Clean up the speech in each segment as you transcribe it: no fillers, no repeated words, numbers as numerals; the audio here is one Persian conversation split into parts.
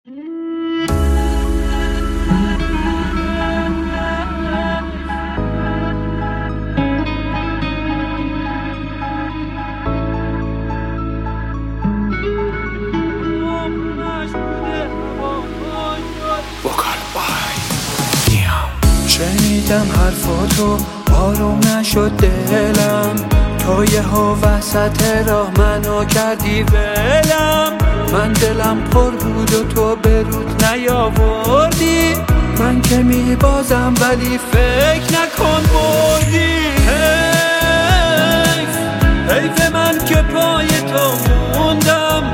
شنیدم حرفاتو آروم نشد دلم، تو یهو وسط راه منو کردی ولم. من دلم پر بود و تو به رود نیاوردی، من که میبازم ولی فکر نکن بردی. حیف من که پای تو موندم،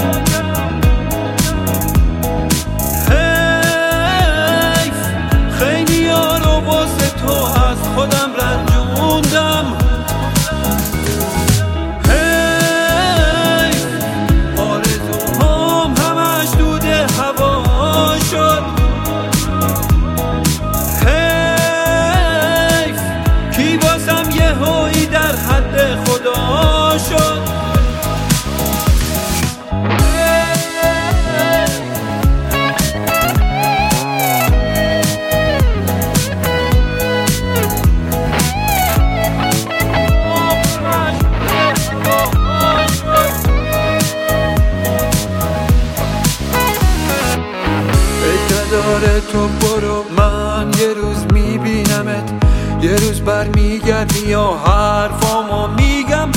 خیلی ها رو واسه تو از خودم رنجوندم. آرزوهام همش دود هوا شد. حیف کی واسم یه هایی در حد خدا شد. داره تو برو، من یه روز میبینمت، یه روز برمیگردی و حرفامو میگم